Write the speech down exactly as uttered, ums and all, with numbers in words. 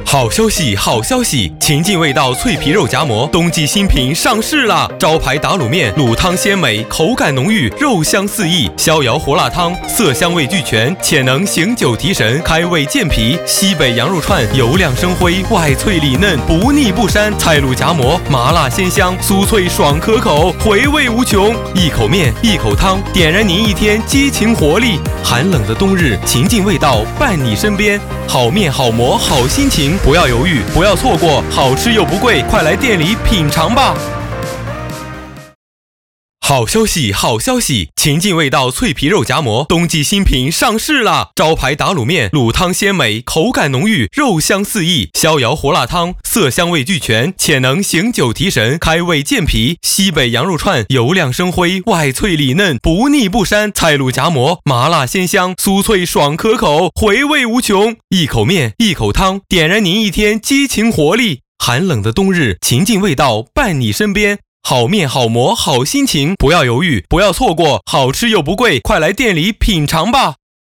好消息，好消息！秦晋味道脆皮肉夹馍冬季新品上市啦！招牌打卤面，卤汤鲜美，口感浓郁，肉香四溢；逍遥活辣汤，色香味俱全，且能醒酒提神，开胃健脾；西北羊肉串，油亮生辉，外脆里嫩，不腻不膻；菜卤夹馍，麻辣鲜香，酥脆爽可口，回味无穷。一口面，一口汤，点燃您一天激情活力。寒冷的冬日，秦晋味道伴你身边，好面好馍好心情。不要犹豫，不要错过，好吃又不贵，快来店里品尝吧！好消息，好消息！秦晋味道脆皮肉夹馍冬季新品上市啦！招牌打卤面，卤汤鲜美，口感浓郁，肉香四溢；逍遥活辣汤，色香味俱全，且能醒酒提神，开胃健脾；西北羊肉串，油亮生辉，外脆里嫩，不腻不膻；菜卤夹馍，麻辣鲜香，酥脆爽可口，回味无穷。一口面，一口汤，点燃您一天激情活力。寒冷的冬日，秦晋味道伴你身边。好面好馍好心情，不要犹豫，不要错过，好吃又不贵，快来店里品尝吧！